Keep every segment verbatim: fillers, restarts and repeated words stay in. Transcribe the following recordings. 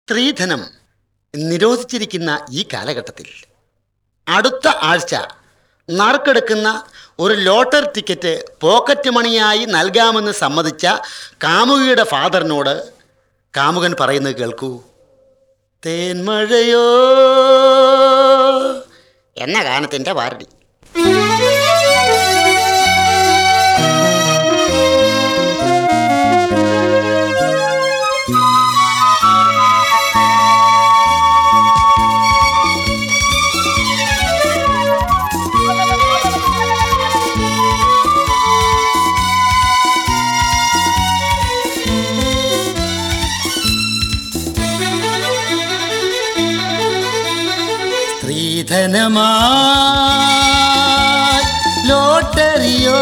സ്ത്രീധനം നിരോധിച്ചിരിക്കുന്ന ഈ കാലഘട്ടത്തിൽ അടുത്ത ആഴ്ച നറുക്കെടുക്കുന്ന ഒരു ലോട്ടറി ടിക്കറ്റ് പോക്കറ്റ് മണിയായി നൽകാമെന്ന് സമ്മതിച്ച കാമുകിയുടെ ഫാദറിനോട് കാമുകൻ പറയുന്നത് കേൾക്കൂ. തേന്മഴയോ എന്ന ഗാനത്തിൻ്റെ പാരടി. സ്ത്രീധനമായി ലോട്ടറിയോ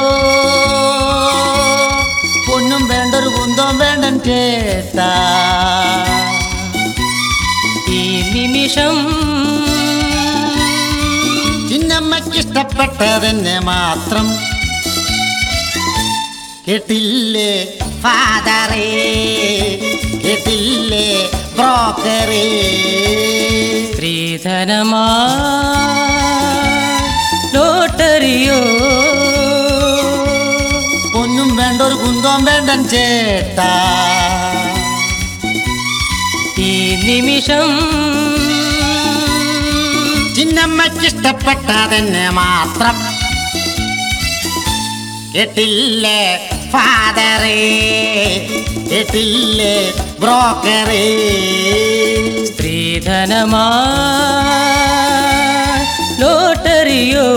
പൊന്നും വേണ്ടൊരു കുന്തം വേണ്ടൻ കേട്ടാ ഈ നിമിഷം ചിന്നമ്മയ്ക്കിഷ്ടപ്പെട്ടതെന്നെ മാത്രം കേട്ടില്ലേ ഫാദറേ, കേട്ടില്ലേ ബ്രോക്കറേ. സ്ത്രീധനമാ ലോട്ടറിയോ പൊന്നും വേണ്ടൊരു കുന്തം വേണ്ടൻ ചേട്ടാ ഈ നിമിഷം ചിന്നമ്മയ്ക്കിഷ്ടപ്പെട്ടതെന്നെ മാത്രം കേട്ടില്ലേ ഫാദറേ, കേട്ടില്ലേ ബ്രോക്കറേ. സ്ത്രീധനമാ ലോട്ടറിയോ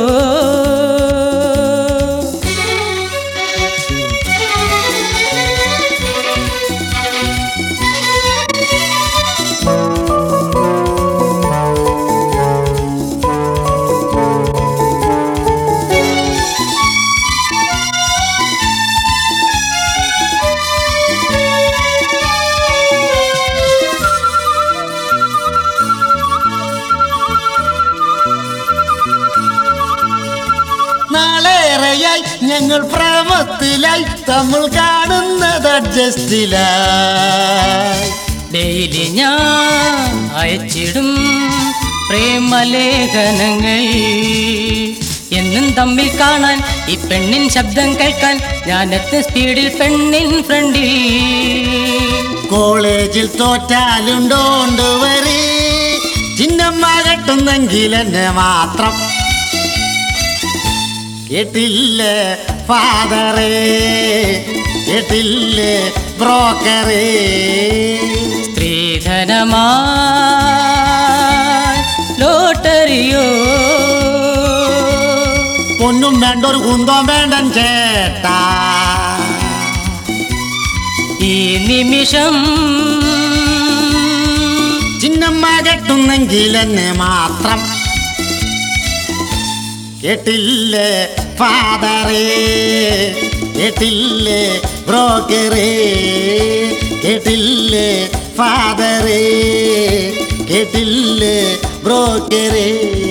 നാളേറെയായി ഞങ്ങൾ പ്രേമത്തിലായി തമ്മിൽ കാണുന്നത് അഡ്ജസ്റ്റിലായി. ഡെയിലി ഞാൻ അയച്ചിടും പ്രേമലേഖനങ്ങൾ എന്നും തമ്മിൽ കാണാൻ ഈ പെണ്ണിൻ ശബ്ദം കേൾക്കാൻ ഞാൻ എത്തും സ്പീഡിൽ പെണ്ണിൻ ഫ്രണ്ടിൽ. കോളേജിൽ തോറ്റാലുണ്ടോണ്ട് വരെ ചിന്നമ്മ കെട്ടുന്നെങ്കിൽ എന്നെ മാത്രം കേട്ടില്ലേ ഫാദറേ, കേട്ടില്ലേ ബ്രോക്കറേ. സ്ത്രീധനമാ ലോട്ടറിയോ പൊന്നും വേണ്ടൊരു കുന്തം വേണ്ടൻ ചേട്ടാ ഈ നിമിഷം ചിന്നമ്മ കെട്ടുന്നെങ്കിൽ എന്നെ മാത്രം കേട്ടില്ലേ ഫാദറേ, കേട്ടില്ലേ ബ്രോക്കറേ. കേട്ടില്ലേ ഫാദറേ, കേട്ടില്ലേ ബ്രോക്കറേ.